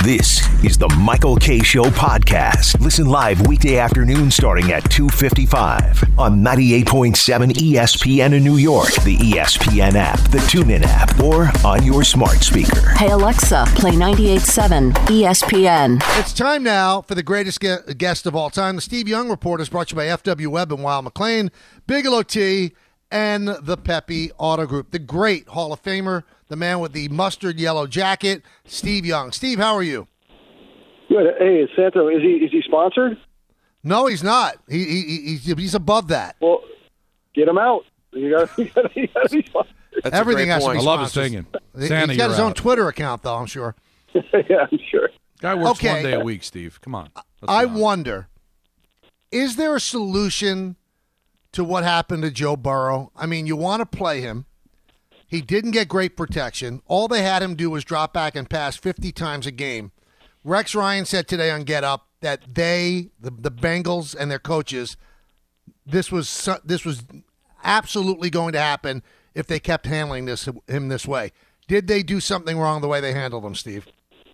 This is the Michael Kay Show podcast. Listen live weekday afternoon starting at 2:55 on 98.7 ESPN in New York, the ESPN app, the TuneIn app, or on your smart speaker. Hey Alexa, play 98.7 ESPN. It's time now for the greatest guest of all time. The Steve Young Report is brought to you by FW Webb and Wild McLean, Bigelow Tea, and the Pepe Auto Group. The great Hall of Famer, the man with the mustard yellow jacket, Steve Young. Steve, how are you? Good. Hey, Santo, is he sponsored? No, he's not. He's above that. Well, get him out. You got to be sponsored. That's Everything has to be I love his sponsored. singing. Santa, he's got his own out. Twitter account, though, I'm sure. Yeah, I'm sure. Guy works Okay. 1 day a week, Steve. Come on. I wonder, is there a solution to what happened to Joe Burrow? I mean, you want to play him. He didn't get great protection. All they had him do was drop back and pass 50 times a game. Rex Ryan said today on Get Up that the Bengals and their coaches, this was absolutely going to happen if they kept handling him this way. Did they do something wrong the way they handled him, Steve?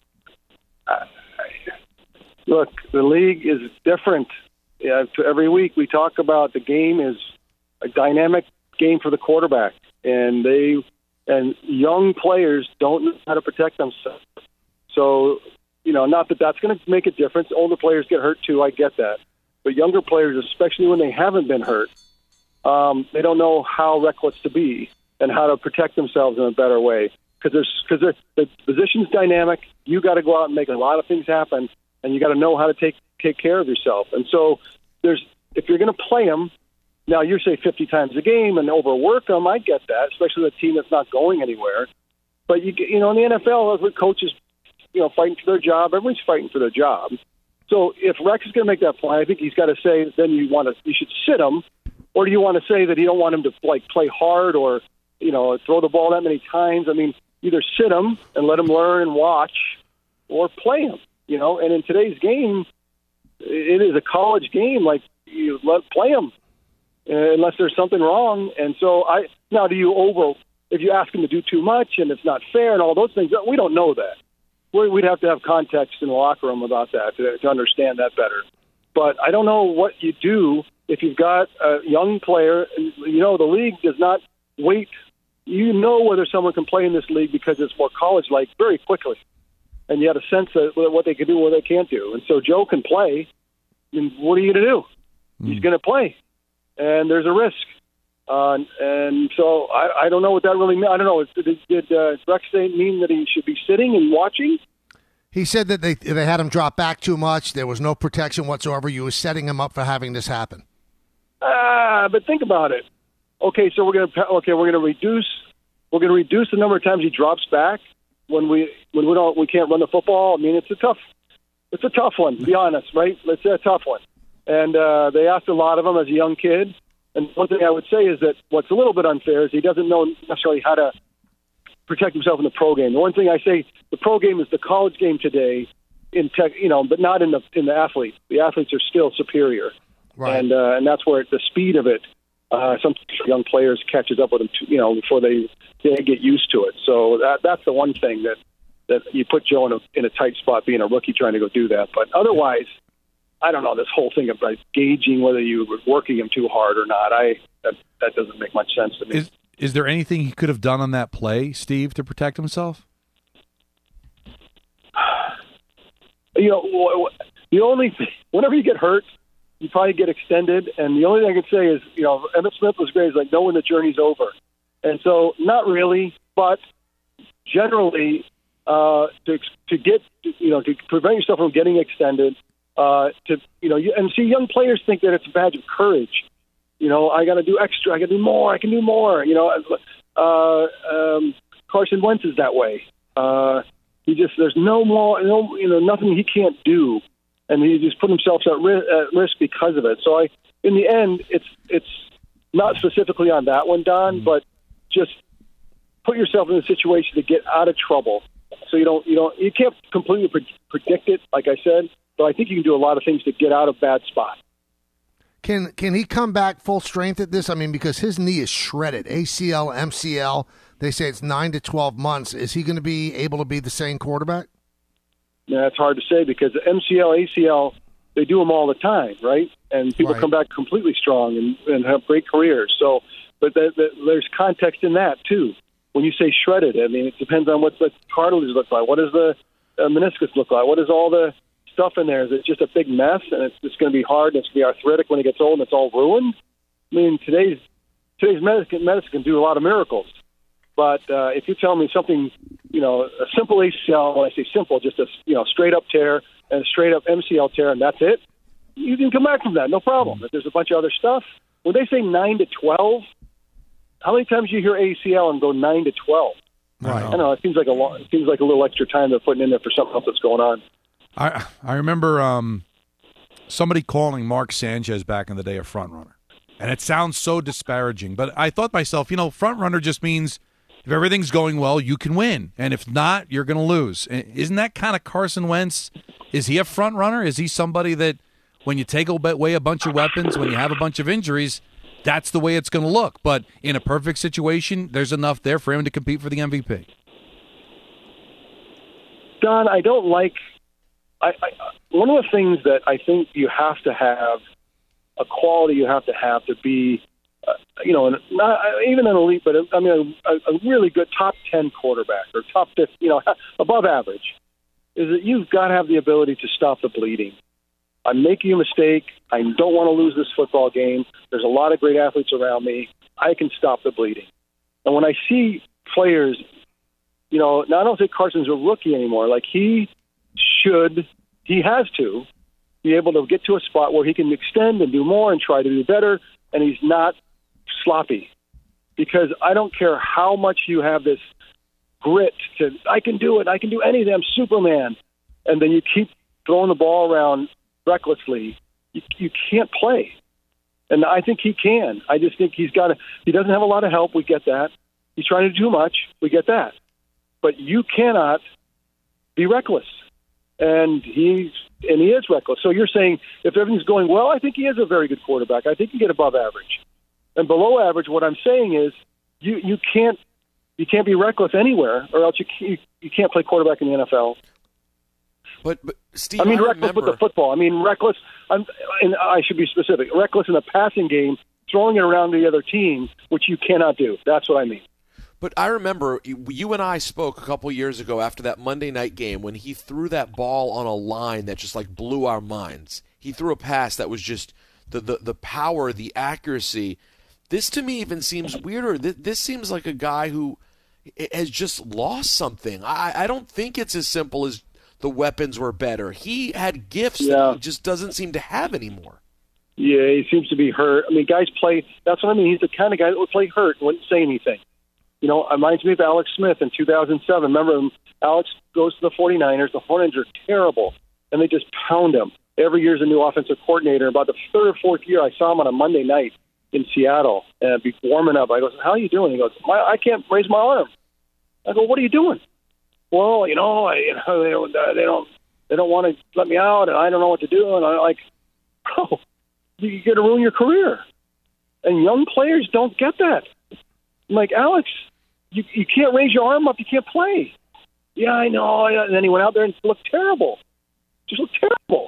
Look, the league is different. Every week we talk about the game is a dynamic game for the quarterback, and young players don't know how to protect themselves. So, not that that's going to make a difference. Older players get hurt too. I get that, but younger players, especially when they haven't been hurt, they don't know how reckless to be and how to protect themselves in a better way. Because the position's dynamic. You got to go out and make a lot of things happen, and you got to know how to take care of yourself. And so, if you're going to play them, now you say 50 times a game and overwork them. I get that, especially with a team that's not going anywhere. But in the NFL, the coaches, fighting for their job. Everyone's fighting for their job. So if Rex is going to make that play, I think he's got to say then you should sit him, or do you want to say that you don't want him to play hard or throw the ball that many times? I mean, either sit him and let him learn and watch, or play him. And in today's game, it is a college game. Like, you play him unless there's something wrong. And so if you ask him to do too much and it's not fair and all those things, we don't know that. We'd have to have context in the locker room about that to understand that better. But I don't know what you do if you've got a young player. The league does not wait. Whether someone can play in this league because it's more college-like very quickly. And you have a sense of what they can do and what they can't do. And so Joe can play. And what are you going to do? He's going to play. And there's a risk. And so I don't know what that really means. I don't know. Did Rex mean that he should be sitting and watching? He said that they had him drop back too much. There was no protection whatsoever. You were setting him up for having this happen. But think about it. Okay, so we're going to reduce the number of times he drops back when we can't run the football. I mean, it's a tough one, to be honest, right? It's a tough one. And they asked a lot of him as a young kid. And one thing I would say is that what's a little bit unfair is he doesn't know necessarily how to protect himself in the pro game. The one thing I say, the pro game is the college game today, but not in the athlete. The athletes are still superior, right? And that's where the speed of it, some young players catches up with them, before they get used to it. So that's the one thing that you put Joe in a tight spot, being a rookie trying to go do that. But otherwise, I don't know, this whole thing about gauging whether you were working him too hard or not. That doesn't make much sense to me. Is there anything he could have done on that play, Steve, to protect himself? The only thing, whenever you get hurt, you probably get extended. And the only thing I can say is, Emmitt Smith was great. He's like, knowing the journey's over. And so not really, but generally to prevent yourself from getting extended, and see, young players think that it's a badge of courage. I got to do extra. I got to do more. I can do more. Carson Wentz is that way. There's nothing he can't do, and he just put himself at risk because of it. So in the end, it's not specifically on that one, Don, but just put yourself in a situation to get out of trouble. So you can't completely predict it, like I said, but I think you can do a lot of things to get out of bad spots. Can he come back full strength at this? I mean, because his knee is shredded, ACL, MCL. They say it's 9 to 12 months. Is he going to be able to be the same quarterback? That's hard to say because MCL, ACL, they do them all the time, right? And people come back completely strong and have great careers. So, but there's context in that too. When you say shredded, I mean, it depends on what the cartilage look like. What does the meniscus look like? What is all the stuff in there? Is it just a big mess and it's just going to be hard and it's going to be arthritic when it gets old and it's all ruined? I mean, today's medicine can do a lot of miracles. But if you tell me something, a simple ACL, when I say simple, just a straight up tear and a straight up MCL tear, and that's it, you can come back from that, no problem. If there's a bunch of other stuff, when they say 9 to 12, how many times do you hear ACL and go 9 to 12? Right. I don't know. It seems like a little extra time they're putting in there for something else that's going on. I remember somebody calling Mark Sanchez back in the day a front runner, and it sounds so disparaging. But I thought to myself, front runner just means if everything's going well, you can win, and if not, you're going to lose. Isn't that kind of Carson Wentz? Is he a front runner? Is he somebody that when you take away a bunch of weapons, when you have a bunch of injuries, that's the way it's going to look? But in a perfect situation, there's enough there for him to compete for the MVP. Don, I don't like. One of the things that I think you have to have, a quality you have to be, not even an elite, but I mean a really good top 10 quarterback or top 50, above average, is that you've got to have the ability to stop the bleeding. I'm making a mistake. I don't want to lose this football game. There's a lot of great athletes around me. I can stop the bleeding. And when I see players, I don't think Carson's a rookie anymore. Like he has to be able to get to a spot where he can extend and do more and try to do better, and he's not sloppy. Because I don't care how much you have this grit to, I can do it, I can do anything, I'm Superman, and then you keep throwing the ball around recklessly, you can't play. And I think he can. I just think he doesn't have a lot of help, we get that. He's trying to do too much, we get that. But you cannot be reckless. And he is reckless. So you're saying if everything's going well, I think he is a very good quarterback. I think he get above average. And below average, what I'm saying is you can't be reckless anywhere, or else you can't play quarterback in the NFL. But Steve, reckless with the football. I mean, reckless. And I should be specific. Reckless in the passing game, throwing it around the other team, which you cannot do. That's what I mean. But I remember you and I spoke a couple years ago after that Monday night game when he threw that ball on a line that just blew our minds. He threw a pass that was just the power, the accuracy. This to me even seems weirder. This seems like a guy who has just lost something. I don't think it's as simple as the weapons were better. He had gifts that he just doesn't seem to have anymore. Yeah, he seems to be hurt. I mean, guys play. That's what I mean. He's the kind of guy that would play hurt and wouldn't say anything. It reminds me of Alex Smith in 2007. Remember him? Alex goes to the 49ers. The Hornets are terrible, and they just pound him. Every year is a new offensive coordinator. About the third or fourth year, I saw him on a Monday night in Seattle and be warming up. I go, "How are you doing?" He goes, "I can't raise my arm." I go, "What are you doing?" Well, they don't want to let me out, and I don't know what to do. And I'm like, "Oh, you're going to ruin your career." And young players don't get that. I'm like, Alex, you can't raise your arm up. You can't play. Yeah, I know. And then he went out there and looked terrible. Just looked terrible.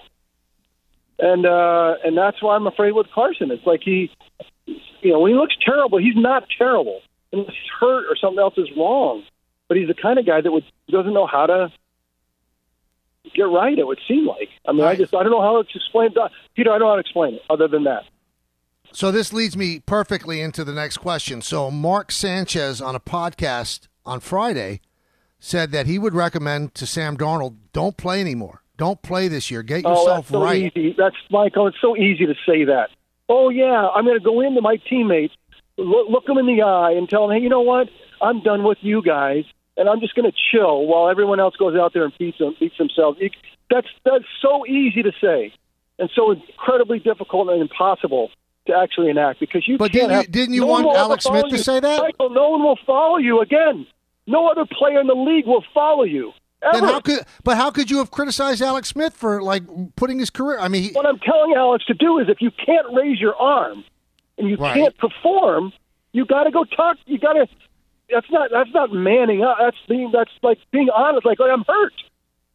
And that's why I'm afraid with Carson. It's like when he looks terrible, he's not terrible. Unless he's hurt or something else is wrong. But he's the kind of guy that doesn't know how to get right, it would seem like. I mean, I don't know how to explain it. Peter, I don't know how to explain it other than that. So this leads me perfectly into the next question. So Mark Sanchez on a podcast on Friday said that he would recommend to Sam Darnold, don't play anymore. Don't play this year. Get yourself right. Easy. That's, Michael, it's so easy to say that. Oh, yeah, I'm going to go into my teammates, look them in the eye and tell them, hey, you know what? I'm done with you guys, and I'm just going to chill while everyone else goes out there and beats themselves. That's so easy to say and so incredibly difficult and impossible to actually enact because you. But didn't you want Alex Smith to say that? Michael, no one will follow you again. No other player in the league will follow you. Ever. Then how could you have criticized Alex Smith for putting his career? I mean, what I'm telling Alex to do is if you can't raise your arm and you can't perform, you got to go talk. You got to. That's not manning up. That's like being honest. Like I'm hurt.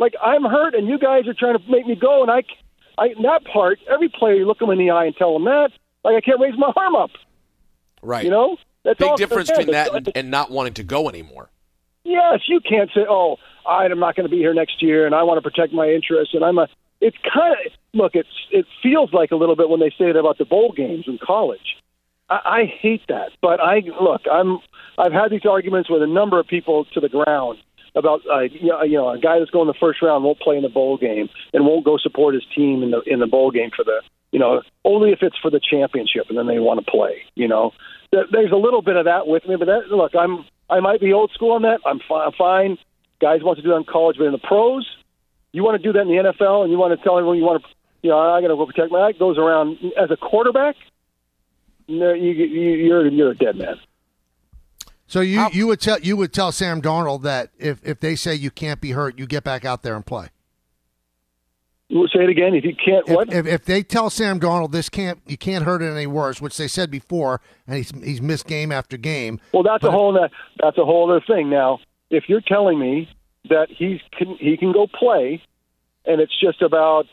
Like, I'm hurt, and you guys are trying to make me go, and I that part, every player, you look them in the eye and tell them that. Like, I can't raise my arm up. Right. You know? That's Big all difference between that and not wanting to go anymore. Yes, you can't say, "Oh, I'm not going to be here next year, and I want to protect my interests." And It's kind of look. It feels like a little bit when they say it about the bowl games in college. I hate that, but I've had these arguments with a number of people to the ground about a guy that's going the first round won't play in the bowl game and won't go support his team in the bowl game for only if it's for the championship, and then they want to play. There's a little bit of that with me, but I might be old school on that. I'm fine. Guys want to do that in college, but in the pros, you want to do that in the NFL, and you want to tell everyone I got to go protect my. That goes around as a quarterback. No, you're a dead man. So you would tell Sam Darnold that if they say you can't be hurt, you get back out there and play. Say it again. If you can't, what? If they tell Sam Darnold you can't hurt it any worse, which they said before, and he's missed game after game. Well, that's a whole other thing. Now, if you're telling me that he can go play, and it's just about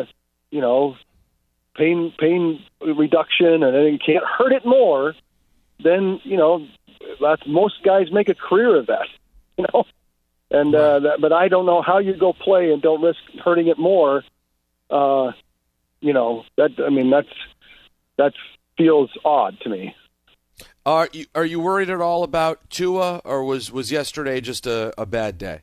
pain reduction, and then he can't hurt it more, then that's most guys make a career of that, And but I don't know how you go play and don't risk hurting it more. That feels odd to me. Are you worried at all about Tua, or was yesterday just a bad day?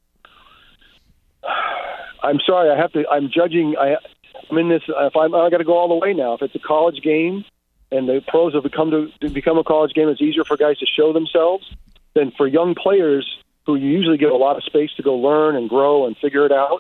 I'm sorry. I'm judging. I'm in this. I got to go all the way now. If it's a college game and the pros have become a college game, it's easier for guys to show themselves than for young players who you usually give a lot of space to go learn and grow and figure it out.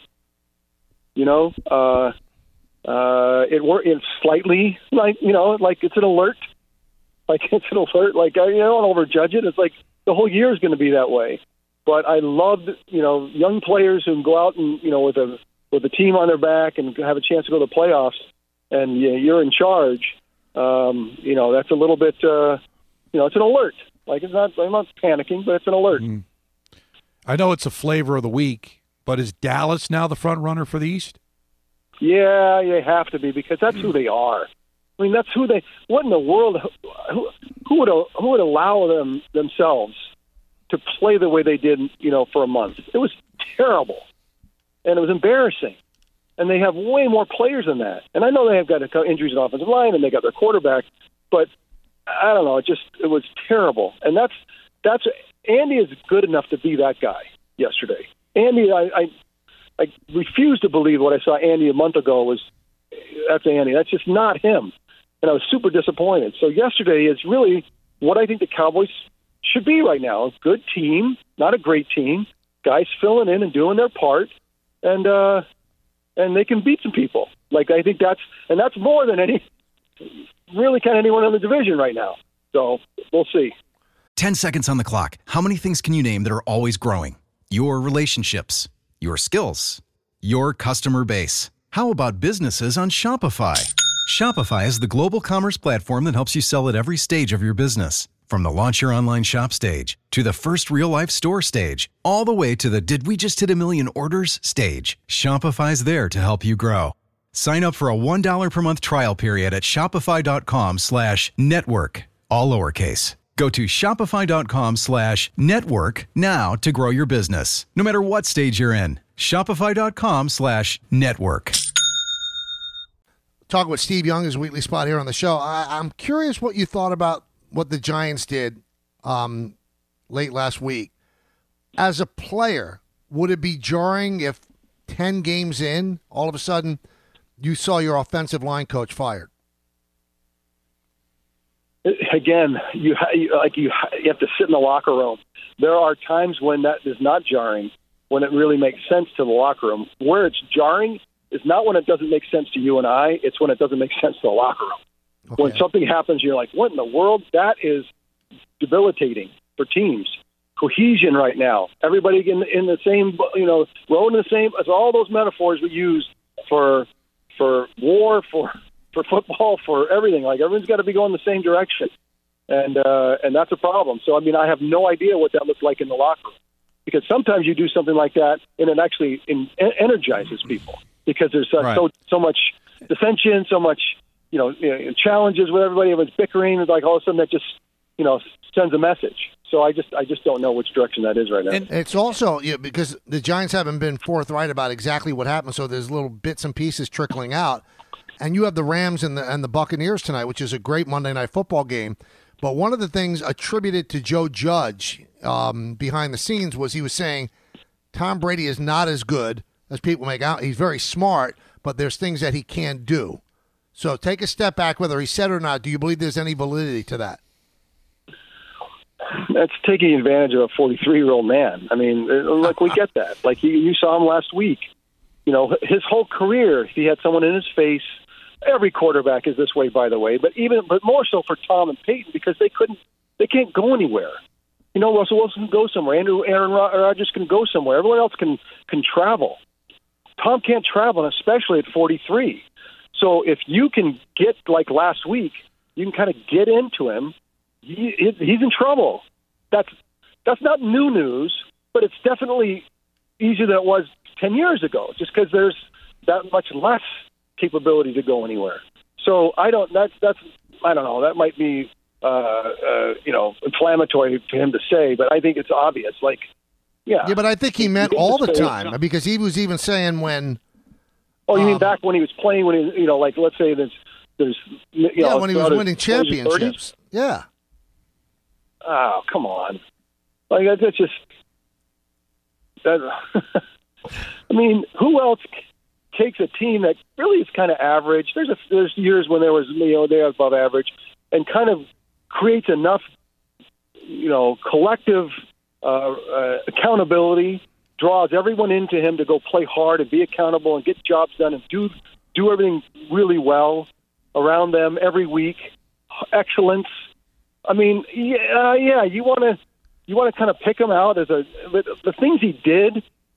It's slightly like it's an alert. Like it's an alert. Like I don't overjudge it. It's like the whole year is going to be that way. But I loved young players who can go out and with a team on their back and have a chance to go to the playoffs, and you're in charge. That's a little bit. It's an alert. Like I'm not panicking, but it's an alert. Mm. I know it's a flavor of the week, but is Dallas now the front runner for the East? Yeah, you have to be, because that's who they are. I mean, that's who they. What in the world? Who would allow themselves to play the way they did? For a month, it was terrible, and it was embarrassing. And they have way more players than that. And I know they have got injuries in the offensive line, and they got their quarterback, but I don't know. It was terrible. And that's Andy is good enough to be that guy yesterday. Andy, I refuse to believe what I saw Andy a month ago that's Andy. That's just not him. And I was super disappointed. So yesterday is really what I think the Cowboys should be right now. A good team, not a great team. Guys filling in and doing their part, and they can beat some people. Like I think that's more than anyone in the division right now. So we'll see. 10 seconds on the clock. How many things can you name that are always growing? Your relationships, your skills, your customer base. How about businesses on Shopify? Shopify is the global commerce platform that helps you sell at every stage of your business. From the launch your online shop stage, to the first real-life store stage, all the way to the did we just hit a million orders stage. Shopify's there to help you grow. Sign up for a $1 per month trial period at shopify.com/network, all lowercase. Go to shopify.com/network now to grow your business, no matter what stage you're in. Shopify.com/network. Talking with Steve Young, his weekly spot here on the show. I'm curious what you thought about what the Giants did late last week. As a player, would it be jarring if 10 games in, all of a sudden, you saw your offensive line coach fired? Again, you have to sit in the locker room. There are times when that is not jarring, when it really makes sense to the locker room. Where it's jarring is not when it doesn't make sense to you and I. It's when it doesn't make sense to the locker room. Okay. When something happens, you're like, what in the world? That is debilitating for teams. Cohesion right now. Everybody in the same, rowing in the same. It's all those metaphors we use for war, for football, for everything. Like everyone's got to be going the same direction, and that's a problem. So I have no idea what that looks like in the locker room. because sometimes you do something like that and it actually energizes people because there's so much dissension, so much challenges with everybody. Everyone's bickering. It's like all of a sudden that just sends a message. So I just don't know which direction that is right now. And it's also because the Giants haven't been forthright about exactly what happened, so there's little bits and pieces trickling out. And you have the Rams and the Buccaneers tonight, which is a great Monday Night Football game. But one of the things attributed to Joe Judge behind the scenes was he was saying Tom Brady is not as good as people make out. He's very smart, but there's things that he can't do. So take a step back, whether he said it or not. Do you believe there's any validity to that? That's taking advantage of a 43-year-old man. I mean, like we get that. Like you saw him last week. His whole career, he had someone in his face. Every quarterback is this way, by the way, but more so for Tom and Peyton because they can't go anywhere. Russell Wilson can go somewhere. Aaron Rodgers can go somewhere. Everyone else can travel. Tom can't travel, and especially at 43. So if you can get, like last week, you can kind of get into him, he's in trouble. That's not new news, but it's definitely easier than it was 10 years ago, just because there's that much less capability to go anywhere. So I don't know. That might be inflammatory for him to say, but I think it's obvious. Yeah, but I think he meant all the time because he was even saying when. Oh, you mean back when he was playing? When he, let's say there's when he was winning championships. Yeah. Oh, come on! That's just that. I mean, who else takes a team that really is kind of average? There's years when there was they're above average, and kind of creates enough collective accountability, draws everyone into him to go play hard and be accountable and get jobs done and do everything really well around them every week. Excellence. I mean, yeah. You want to kind of pick him out as the things he did.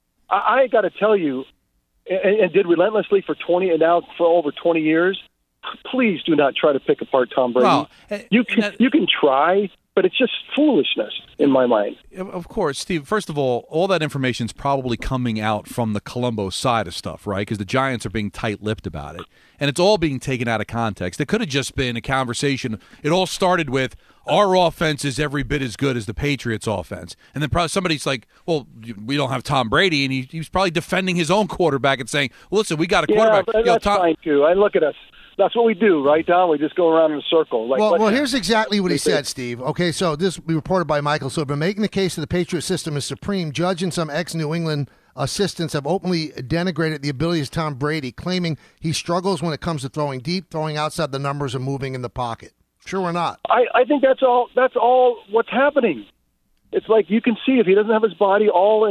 I got to tell you, and did relentlessly for 20 and now for over 20 years. Please do not try to pick apart Tom Brady. Well, you can try, but it's just foolishness in my mind. Of course, Steve, first of all that information is probably coming out from the Colombo side of stuff, right? Because the Giants are being tight-lipped about it. And it's all being taken out of context. It could have just been a conversation. It all started with, our offense is every bit as good as the Patriots' offense. And then probably somebody's like, well, we don't have Tom Brady. And he's probably defending his own quarterback and saying, well, listen, we got a quarterback. Yeah, that's fine, too. I look at us. That's what we do, right, Don? We just go around in a circle. Well, here's exactly what he said, Steve. Okay, so this will be reported by Michael Silver. Making the case that the Patriot system is supreme, Judge and some ex-New England assistants have openly denigrated the abilities of Tom Brady, claiming he struggles when it comes to throwing deep, throwing outside the numbers, and moving in the pocket. True or not? I think that's all what's happening. It's like you can see if he doesn't have his body all in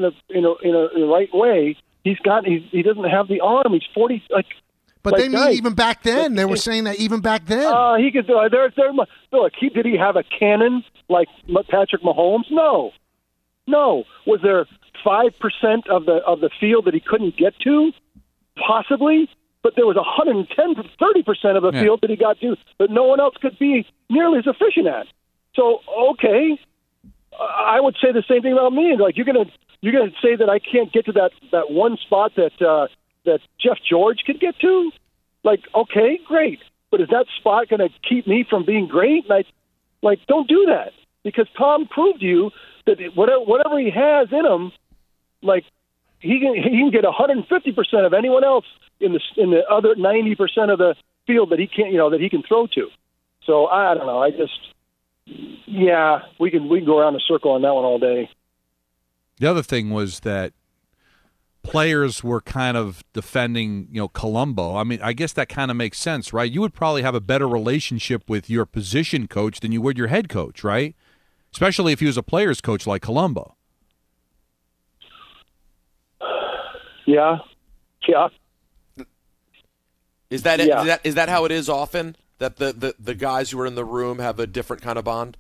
a right way, he doesn't have the arm. He's 40. But they mean even back then. They were saying that even back then. He could do it. Look, did he have a cannon like Patrick Mahomes? No. Was there 5% of the field that he couldn't get to? Possibly. But there was 30% of the field that he got to that no one else could be nearly as efficient at. So, okay, I would say the same thing about me. Like you're gonna say that I can't get to that one spot that Jeff George could get to? Like, okay, great. But is that spot going to keep me from being great? Don't do that. Because Tom proved to you that whatever he has in him, he can get 150% of anyone else in the other 90% of the field that he can't, that he can throw to. So I don't know. We can go around a circle on that one all day. The other thing was that players were kind of defending, Colombo. I mean, I guess that kind of makes sense, right? You would probably have a better relationship with your position coach than you would your head coach, right? Especially if he was a player's coach like Colombo. Yeah. Is that how it is often? That the guys who are in the room have a different kind of bond?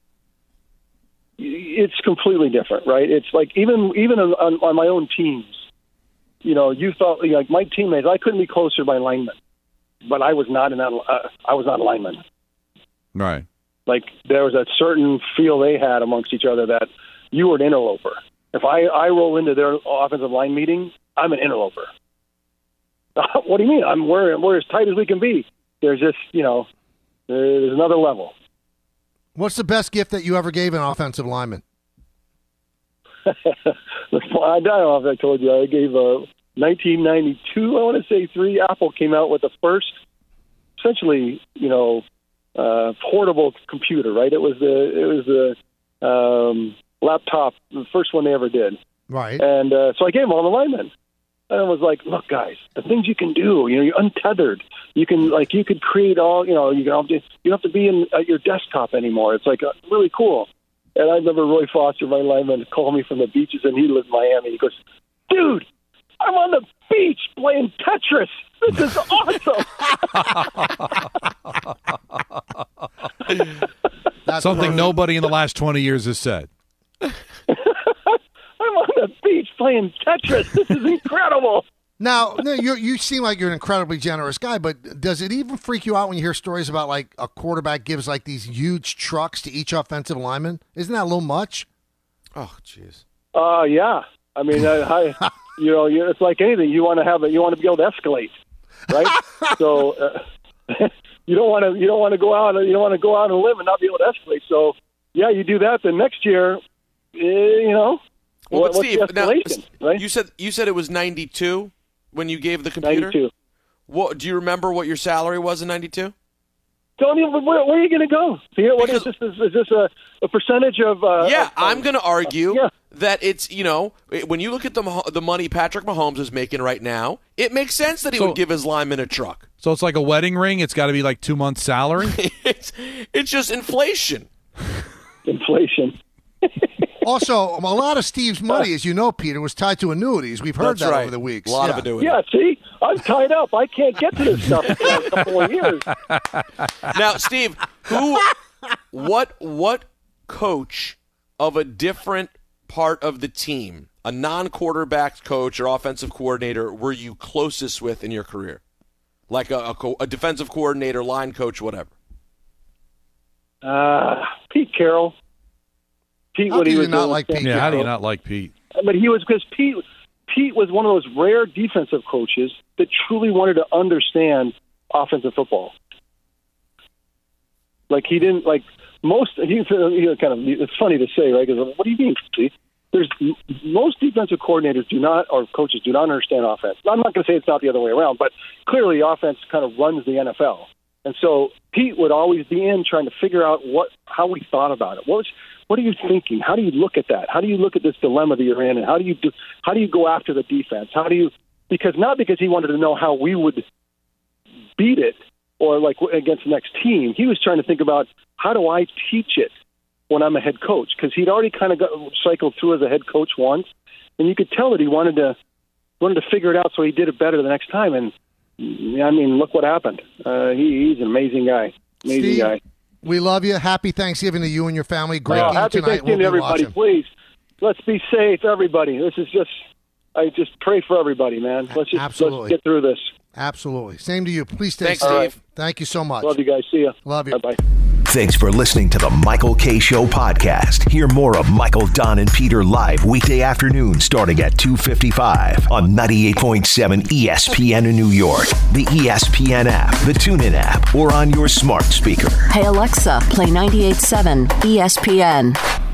It's completely different, right? It's like even on my own teams, you felt like my teammates. I couldn't be closer to my lineman, but I was not in that. I was not a lineman. Right. Like there was a certain feel they had amongst each other that you were an interloper. If I roll into their offensive line meeting, I'm an interloper. What do you mean? We're as tight as we can be. There's just, there's another level. What's the best gift that you ever gave an offensive lineman? I don't know if I told you. I gave 1992, I want to say 3. Apple came out with the first, essentially, portable computer. Right? It was the laptop, the first one they ever did. Right. And so I gave them all the linemen. And I was like, look, guys, the things you can do, you're untethered. You could create all, you don't have to be at your desktop anymore. It's like really cool. And I remember Roy Foster, my lineman, called me from the beaches, and he lived in Miami. He goes, dude, I'm on the beach playing Tetris. This is awesome. That's something perfect. nobody in the last 20 years has said. I'm on the beach playing Tetris. This is incredible. Now, you seem like you're an incredibly generous guy, but does it even freak you out when you hear stories about like a quarterback gives like these huge trucks to each offensive lineman? Isn't that a little much? Oh, jeez. Yeah. I mean, it's like anything. You want to be able to escalate, right? So you don't want to go out and live and not be able to escalate. So yeah, you do that. Then next year, Well, but what's Steve, the escalation, now, right? you said it was 92 when you gave the computer. 92. What do you remember? What your salary was in 92? Don't even. Where are you going to go? What is this? Is this a percentage of? I'm going to argue yeah. that it's when you look at the money Patrick Mahomes is making right now, it makes sense that he would give his lineman a truck. So it's like a wedding ring. It's got to be like 2 months' salary. It's just inflation. Inflation. Also, a lot of Steve's money, as you know, Peter, was tied to annuities. We've heard That's that right. over the weeks. A lot of annuities. Yeah, see, I'm tied up. I can't get to this stuff for a couple of years. Now, Steve, what coach of a different part of the team, a non-quarterback coach or offensive coordinator, were you closest with in your career? Like a defensive coordinator, line coach, whatever. Pete Carroll. Pete, How what do he you was not doing like with Pete? Yeah, how do you Carroll? not like Pete? But he was because Pete was one of those rare defensive coaches that truly wanted to understand offensive football. Like he didn't like most. He kind of. It's funny to say, right? Because what do you mean? See, most defensive coordinators do not, or coaches do not understand offense. I'm not going to say it's not the other way around, but clearly offense kind of runs the NFL. And so Pete would always be in trying to figure out how we thought about it. What are you thinking? How do you look at that? How do you look at this dilemma that you're in? And how do you go after the defense? Because he wanted to know how we would beat it or like against the next team. He was trying to think about how do I teach it when I'm a head coach? Because he'd already kind of cycled through as a head coach once, and you could tell that he wanted to figure it out so he did it better the next time. And I mean, look what happened. He's an amazing guy. Steve, we love you. Happy Thanksgiving to you and your family. Great game happy tonight. Thanksgiving, We'll be everybody. watching. Please, let's be safe, everybody. I just pray for everybody, man. Let's get through this. Absolutely. Same to you. Please stay Thanks, safe. Steve. Thank you so much. Love you guys. See ya. Love you. Bye-bye. Thanks for listening to the Michael K. Show podcast. Hear more of Michael, Don, and Peter live weekday afternoon starting at 2:55 on 98.7 ESPN in New York, the ESPN app, the TuneIn app, or on your smart speaker. Hey Alexa, play 98.7 ESPN.